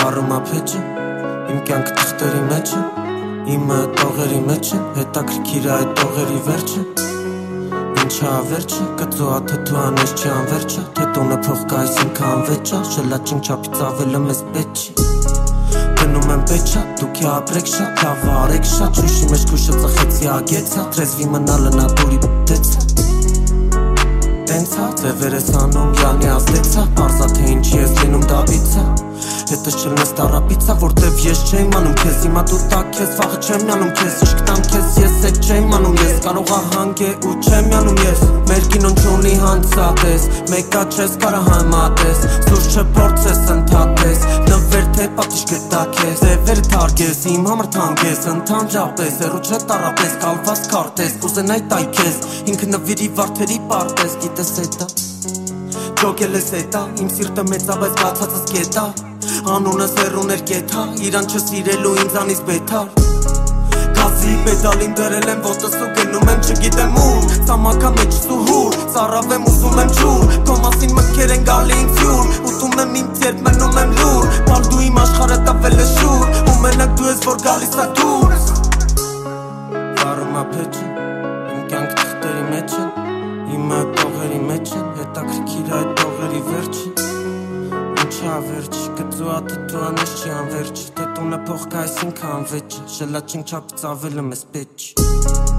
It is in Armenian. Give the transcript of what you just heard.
Վարում ափեջը, իմ կյանքը թղթերի մեջ է, իմը տողերի մեջ է, հետաքրքիր է այդ տողերի վերջը։ Ինչա վերջը, կծոա թե դու անես չի անվերջը, թե տոնը փող կա այսինքն անվեճա, շելաչին չափից ավելը մեզ պետք չի։ Գնում եմ պետչա, դուք է ապրեք շատ, լավ արեք շատ, շուշի մեջ քուշը ծխեցի ագեցա, տրեզվի մնալը նատուրի պետեցա։ Տենցա, ձևերես անում յանի ազդեցա, պարզա թե ինչի ես լինում դավիցա, հետս չլնես տարապիցա, որտև ես չեմ անում քեզ, հիմա դու տակ ես, վաղը չեմ յանում քեզ, իշկտամ քեզ, ես էդ չեմ անում ես, կարողա հանգե ու չեմ յանում ես, մեր կինոն չունի հանցատես, մեկա չես կարա համատես, սուրճ չփորձես ընդհատես, նվեր թե պատիժ գտակ ես, ձևերը թարգես, իմ համար թանկ ես, ընդհանրապես, հեռու չէ տարապես, կալված քարտես, կուզենայ տայ քեզ, ինքը նվիրի վարդերի պարտես, գիտես էտա, ջոգել ես էտա, իմ սիրտը մեծապես բացածս կետա, անունս հեռուներ կետա, իրան չսիրելու ինձանից բետար, գազի պեդալին դրել եմ ոտս ու գնում եմ չգիտեմ ուր, ծամակա մեջ սուհուր, ծարավ եմ ուզում եմ ջուր, քո մասին մտքեր են գալի ինձ յուր, ուտում եմ ինձ երբ մնում եմ լուր, բալ դու իմ աշխարհը տվել է շուր, ու մենակ դու ես որ գալիս ա դուր։ Վարում ափեջը, իմ կյանքը թղթերի մեջ է, իմը տողերի մեջ է, հետաքրքիր է այդ տողերի վերջը, ինչա վերջ, կծոա թե դու անես չի անվերջ, թե տունը փող կա այսինքն անվեճը, շելաչին չափից ավելը մեզ պետք չի։